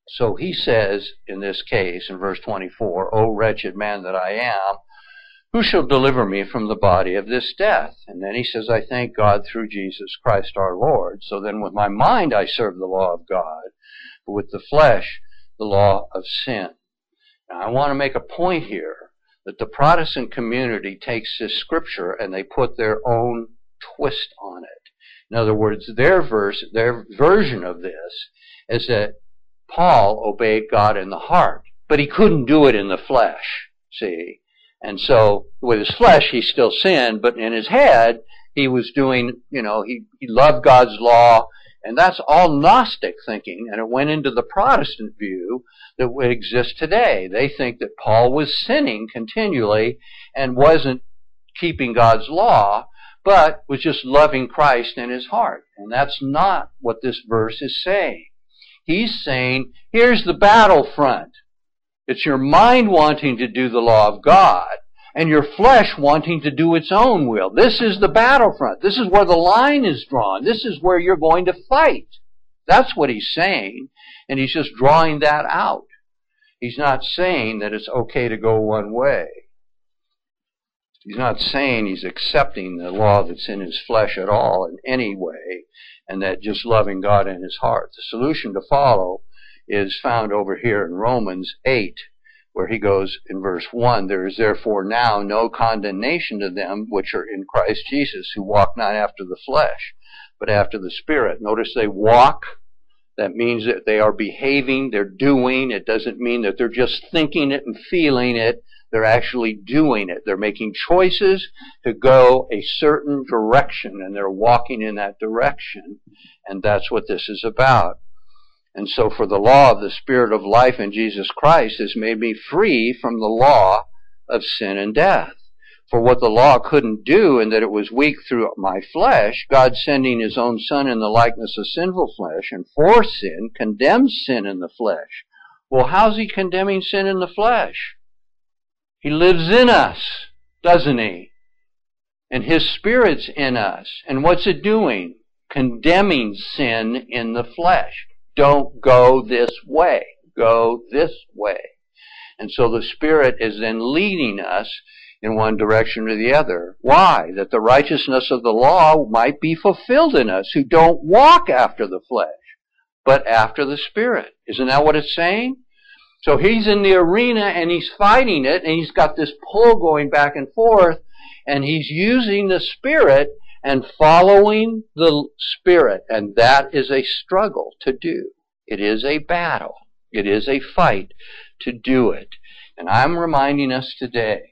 So he says, in this case, in verse twenty-four, O wretched man that I am, who shall deliver me from the body of this death? And then he says, I thank God through Jesus Christ our Lord. So then with my mind I serve the law of God, but with the flesh, the law of sin. Now I want to make a point here that the Protestant community takes this scripture and they put their own twist on it. In other words, their verse, their version of this is that Paul obeyed God in the heart, but he couldn't do it in the flesh, see? And so with his flesh he still sinned, but in his head he was doing, you know, he, he loved God's law, and that's all Gnostic thinking, and it went into the Protestant view that would exist today. They think that Paul was sinning continually and wasn't keeping God's law, but was just loving Christ in his heart. And that's not what this verse is saying. He's saying, here's the battlefront. It's your mind wanting to do the law of God, and your flesh wanting to do its own will. This is the battlefront. This is where the line is drawn. This is where you're going to fight. That's what he's saying, and he's just drawing that out. He's not saying that it's okay to go one way. He's not saying he's accepting the law that's in his flesh at all in any way, and that just loving God in his heart. The solution to follow is found over here in Romans eight, where he goes in verse one, there is therefore now no condemnation to them which are in Christ Jesus, who walk not after the flesh, but after the Spirit. Notice they walk. That means that they are behaving, they're doing. It doesn't mean that they're just thinking it and feeling it. They're actually doing it. They're making choices to go a certain direction, and they're walking in that direction. And that's what this is about. And so for the law of the Spirit of life in Jesus Christ has made me free from the law of sin and death. For what the law couldn't do, in that it was weak through my flesh, God sending his own Son in the likeness of sinful flesh, and for sin, condemns sin in the flesh. Well, how's he condemning sin in the flesh? He lives in us, doesn't he? And his Spirit's in us. And what's it doing? Condemning sin in the flesh. Don't go this way. Go this way. And so the Spirit is then leading us in one direction or the other. Why? That the righteousness of the law might be fulfilled in us who don't walk after the flesh, but after the Spirit. Isn't that what it's saying? So he's in the arena and he's fighting it, and he's got this pull going back and forth, and he's using the Spirit and following the Spirit. And that is a struggle to do. It is a battle. It is a fight to do it. And I'm reminding us today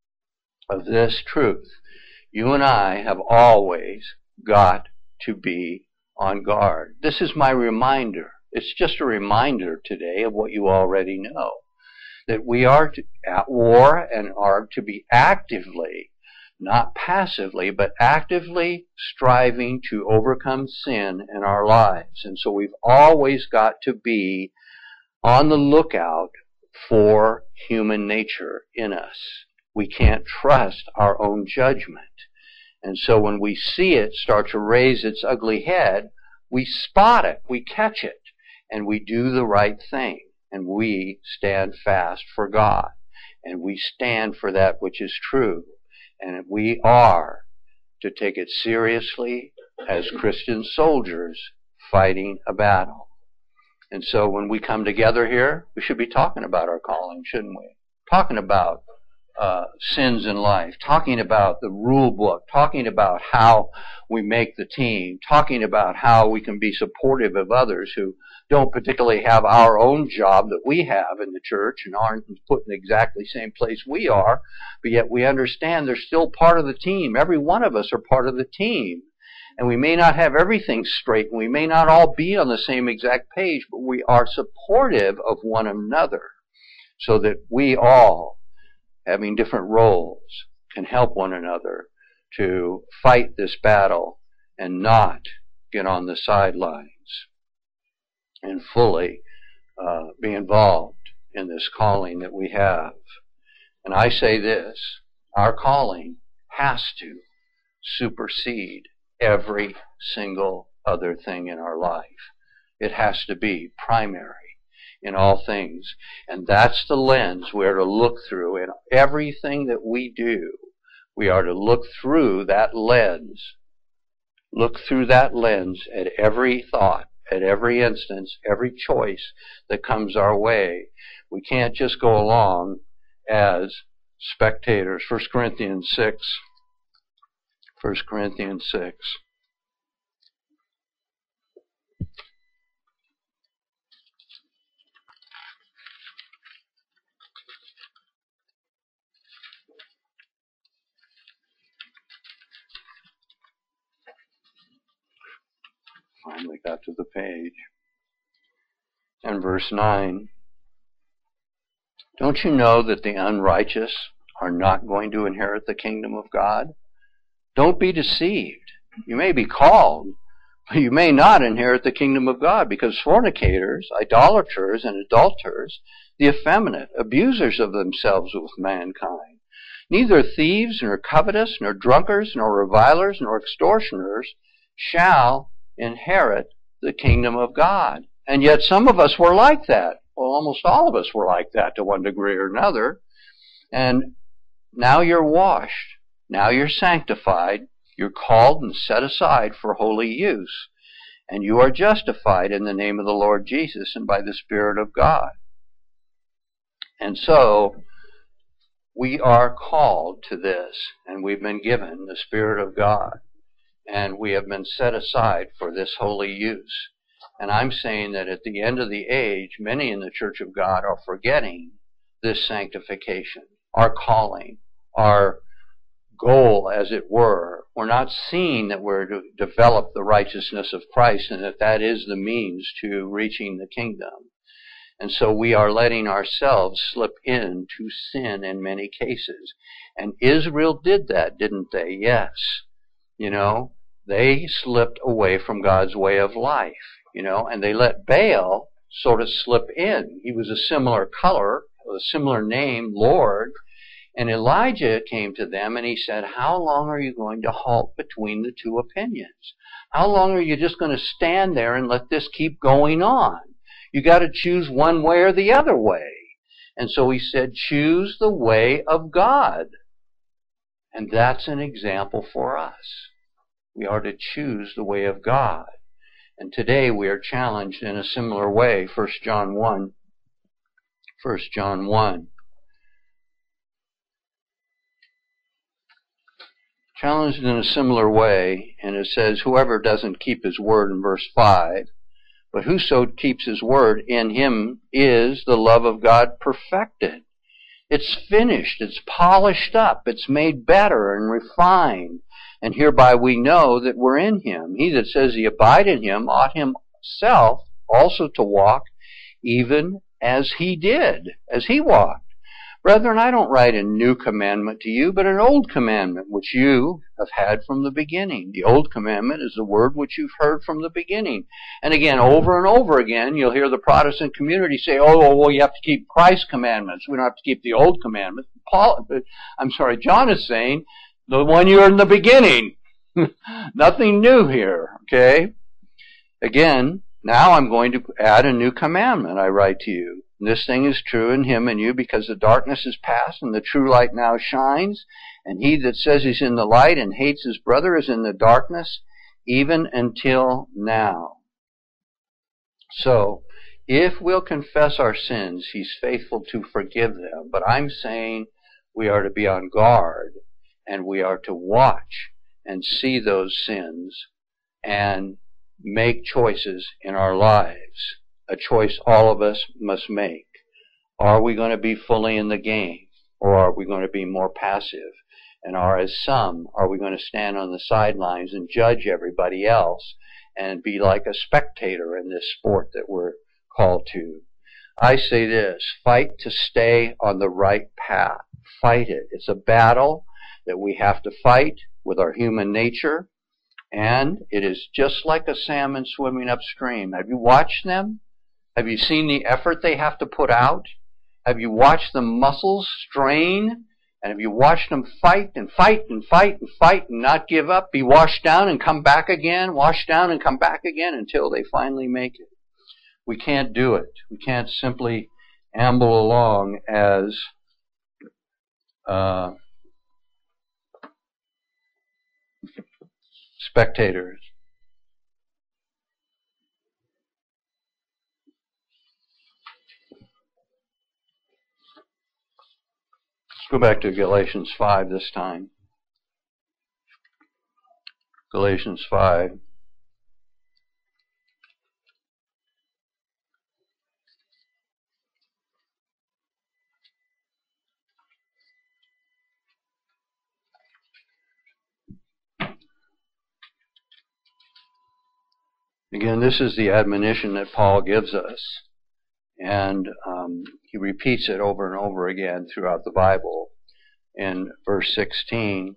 of this truth. You and I have always got to be on guard. This is my reminder. It's just a reminder today of what you already know. That we are to, at war and are to be actively, not passively, but actively striving to overcome sin in our lives. And so we've always got to be on the lookout for human nature in us. We can't trust our own judgment. And so when we see it start to raise its ugly head, we spot it, we catch it, and we do the right thing. And we stand fast for God. And we stand for that which is true. And we are to take it seriously as Christian soldiers fighting a battle. And so when we come together here, we should be talking about our calling, shouldn't we? Talking about uh, sins in life, talking about the rule book, talking about how we make the team, talking about how we can be supportive of others who don't particularly have our own job that we have in the church and aren't put in exactly the same place we are, but yet we understand they're still part of the team. Every one of us are part of the team. And we may not have everything straight, and we may not all be on the same exact page, but we are supportive of one another so that we all, having different roles, can help one another to fight this battle and not get on the sidelines and fully uh, be involved in this calling that we have. And I say this, our calling has to supersede every single other thing in our life. It has to be primary. in all things. And that's the lens we are to look through. In everything that we do, we are to look through that lens. Look through that lens at every thought, at every instance, every choice that comes our way. We can't just go along as spectators. First Corinthians six. First Corinthians six. Finally got to the page. And verse nine. Don't you know that the unrighteous are not going to inherit the kingdom of God? Don't be deceived. You may be called, but you may not inherit the kingdom of God, because fornicators, idolaters, and adulterers, the effeminate, abusers of themselves with mankind, neither thieves, nor covetous, nor drunkards, nor revilers, nor extortioners shall inherit the kingdom of God. And yet some of us were like that. Well, almost all of us were like that to one degree or another. And now you're washed. Now you're sanctified. You're called and set aside for holy use. And you are justified in the name of the Lord Jesus and by the Spirit of God. And so we are called to this, and we've been given the Spirit of God. And we have been set aside for this holy use. And I'm saying that at the end of the age, many in the Church of God are forgetting this sanctification, our calling, our goal, as it were. We're not seeing that we're to develop the righteousness of Christ and that that is the means to reaching the kingdom. And so we are letting ourselves slip into sin in many cases. And Israel did that, didn't they? Yes. You know, they slipped away from God's way of life, you know, and they let Baal sort of slip in. He was a similar color, a similar name, Lord. And Elijah came to them and he said, how long are you going to halt between the two opinions? How long are you just going to stand there and let this keep going on? You got to choose one way or the other way. And so he said, choose the way of God. And that's an example for us. We are to choose the way of God. And today we are challenged in a similar way. First John one. First John one. Challenged in a similar way, and it says, whoever doesn't keep his word in verse five, but whoso keeps his word, in him is the love of God perfected. It's finished, it's polished up, it's made better and refined. And hereby we know that we're in him. He that says he abide in him ought himself also to walk even as he did, as he walked. Brethren, I don't write a new commandment to you, but an old commandment which you have had from the beginning. The old commandment is the word which you've heard from the beginning. And again, over and over again, you'll hear the Protestant community say, oh, well, you have to keep Christ's commandments. We don't have to keep the old commandments. Paul, I'm sorry, John is saying, the one you heard in the beginning. Nothing new here, okay? Again, now I'm going to add a new commandment, I write to you. This thing is true in him and you, because the darkness is past and the true light now shines. And he that says he's in the light and hates his brother is in the darkness, even until now. So, if we'll confess our sins, he's faithful to forgive them. But I'm saying we are to be on guard, and we are to watch and see those sins and make choices in our lives. A choice all of us must make. Are we going to be fully in the game, or are we going to be more passive? And are, as some, are we going to stand on the sidelines and judge everybody else and be like a spectator in this sport that we're called to? I say this, fight to stay on the right path. Fight it. It's a battle that we have to fight with our human nature, and it is just like a salmon swimming upstream. Have you watched them? Have you seen the effort they have to put out? Have you watched the muscles strain? And have you watched them fight and fight and fight and fight and not give up, be washed down and come back again, washed down and come back again until they finally make it? We can't do it. We can't simply amble along as uh, spectators. Let's go back to Galatians five this time. Galatians five. Again, this is the admonition that Paul gives us, and um, he repeats it over and over again throughout the Bible. In verse sixteen,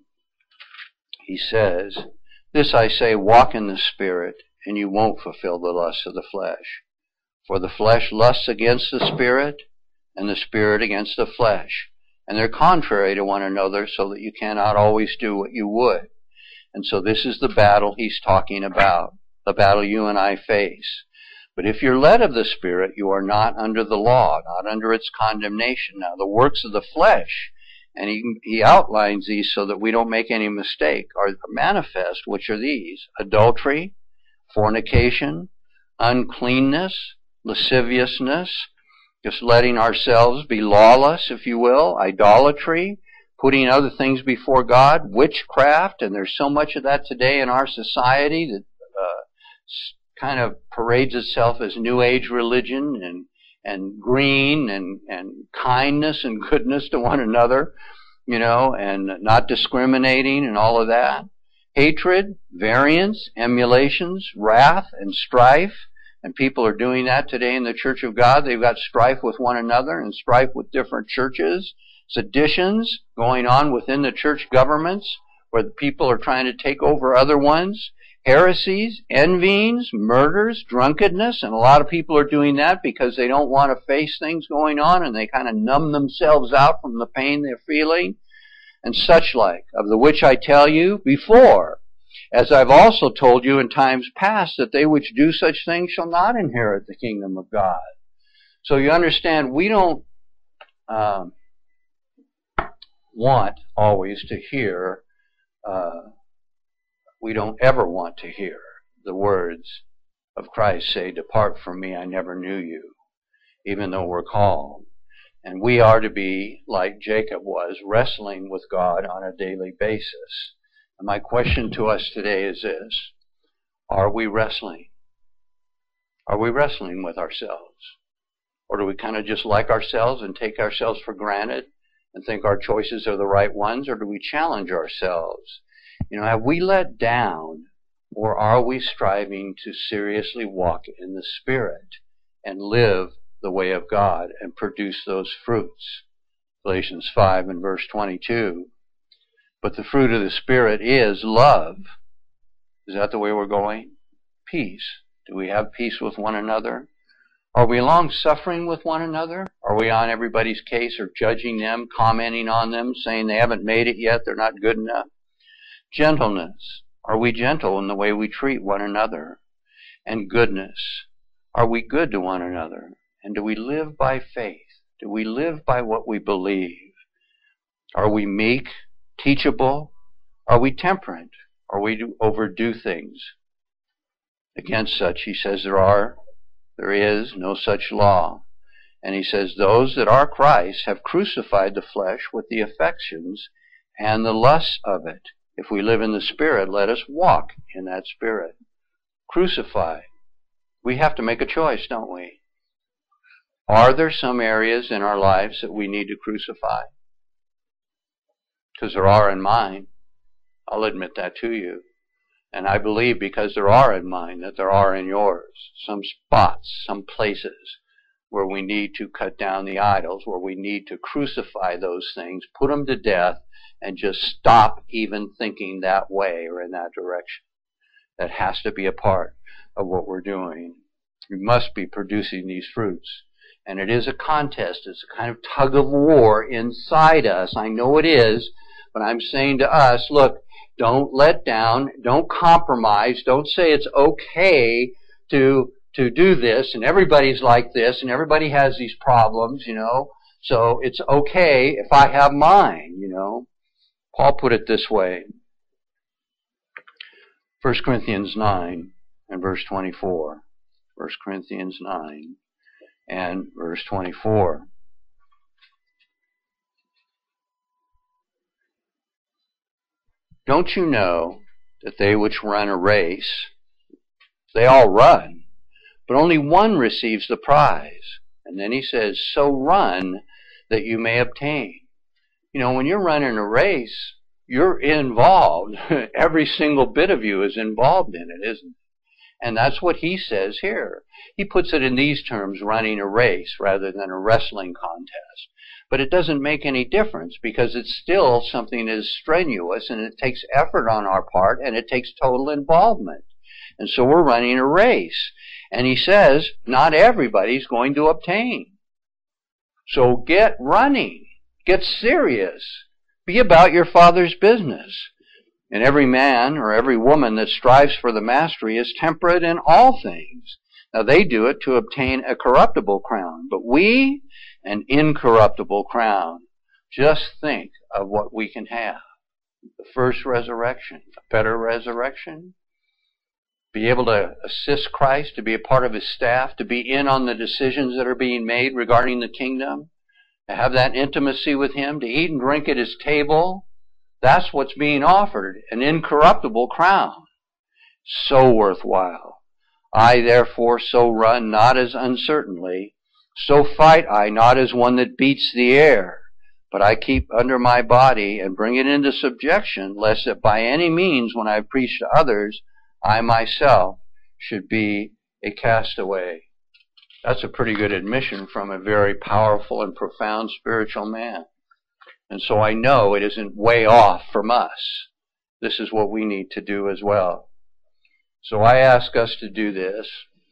he says, "This I say, walk in the Spirit, and you won't fulfill the lusts of the flesh. For the flesh lusts against the Spirit, and the Spirit against the flesh. And they're contrary to one another, so that you cannot always do what you would." And so this is the battle he's talking about, the battle you and I face. But if you're led of the Spirit, you are not under the law, not under its condemnation. Now, the works of the flesh, and he, he outlines these so that we don't make any mistake, are manifest, which are these: adultery, fornication, uncleanness, lasciviousness, just letting ourselves be lawless, if you will, idolatry, putting other things before God, witchcraft, and there's so much of that today in our society that uh, kind of parades itself as New Age religion, and and green, and, and kindness and goodness to one another, you know, and not discriminating and all of that. Hatred, variance, emulations, wrath, and strife. And people are doing that today in the Church of God. They've got strife with one another and strife with different churches. Seditions going on within the church governments, where the people are trying to take over other ones. Heresies, envyings, murders, drunkenness, and a lot of people are doing that because they don't want to face things going on, and they kind of numb themselves out from the pain they're feeling, and such like, of the which I tell you before, as I've also told you in times past, that they which do such things shall not inherit the kingdom of God. So you understand, we don't um, want always to hear uh, we don't ever want to hear the words of Christ say, "Depart from me, I never knew you," even though we're called. And we are to be, like Jacob was, wrestling with God on a daily basis. And my question to us today is this: are we wrestling? Are we wrestling with ourselves? Or do we kind of just like ourselves and take ourselves for granted and think our choices are the right ones? Or do we challenge ourselves? You know, have we let down, or are we striving to seriously walk in the Spirit and live the way of God and produce those fruits? Galatians five and verse twenty-two. But the fruit of the Spirit is love. Is that the way we're going? Peace. Do we have peace with one another? Are we long-suffering with one another? Are we on everybody's case or judging them, commenting on them, saying they haven't made it yet, they're not good enough? Gentleness. Are we gentle in the way we treat one another? And goodness. Are we good to one another? And do we live by faith? Do we live by what we believe? Are we meek, teachable? Are we temperate? Are we to overdo things? Against such, he says, there are, there is no such law. And he says, those that are Christ have crucified the flesh with the affections and the lusts of it. If we live in the Spirit, let us walk in that Spirit. Crucify. We have to make a choice, don't we? Are there some areas in our lives that we need to crucify? Because there are in mine. I'll admit that to you. And I believe because there are in mine, that there are in yours. Some spots, some places where we need to cut down the idols, where we need to crucify those things, put them to death, and just stop even thinking that way or in that direction. That has to be a part of what we're doing. We must be producing these fruits. And it is a contest. It's a kind of tug of war inside us. I know it is. But I'm saying to us, look, don't let down. Don't compromise. Don't say it's okay to to do this, and everybody's like this, and everybody has these problems, you know, so it's okay if I have mine, you know. Paul put it this way, First Corinthians nine and verse twenty-four. First Corinthians nine and verse twenty-four. Don't you know that they which run a race, they all run, but only one receives the prize? And then he says, so run that you may obtain. You know, when you're running a race, you're involved. Every single bit of you is involved in it, isn't it? And that's what he says here. He puts it in these terms, running a race rather than a wrestling contest. But it doesn't make any difference because it's still something that is strenuous and it takes effort on our part and it takes total involvement. And so we're running a race. And he says, not everybody's going to obtain. So get running. Get serious. Be about your Father's business. And every man or every woman that strives for the mastery is temperate in all things. Now they do it to obtain a corruptible crown, but we an incorruptible crown. Just think of what we can have. The first resurrection, a better resurrection. Be able to assist Christ, to be a part of His staff, to be in on the decisions that are being made regarding the kingdom, to have that intimacy with Him, to eat and drink at His table. That's what's being offered, an incorruptible crown. So worthwhile. I therefore so run, not as uncertainly, so fight I, not as one that beats the air, but I keep under my body and bring it into subjection, lest that by any means, when I preach to others, I myself should be a castaway. That's a pretty good admission from a very powerful and profound spiritual man. And so I know it isn't way off from us. This is what we need to do as well. So I ask us to do this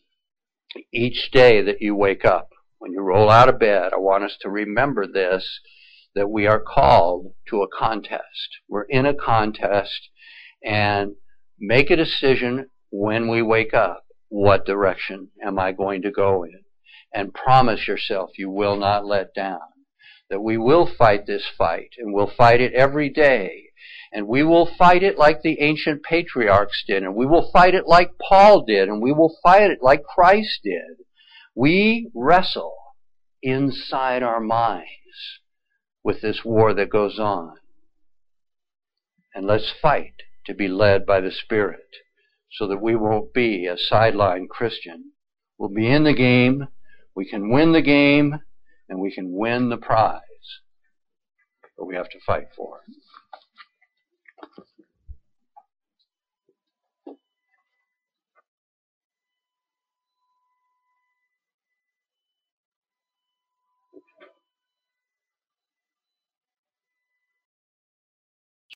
each day that you wake up. When you roll out of bed, I want us to remember this, that we are called to a contest. We're in a contest, and make a decision when we wake up. What direction am I going to go in? And promise yourself you will not let down. That we will fight this fight, and we'll fight it every day. And we will fight it like the ancient patriarchs did, and we will fight it like Paul did, and we will fight it like Christ did. We wrestle inside our minds with this war that goes on. And let's fight to be led by the Spirit so that we won't be a sideline Christian. We'll be in the game, we can win the game, and we can win the prize. But we have to fight for it.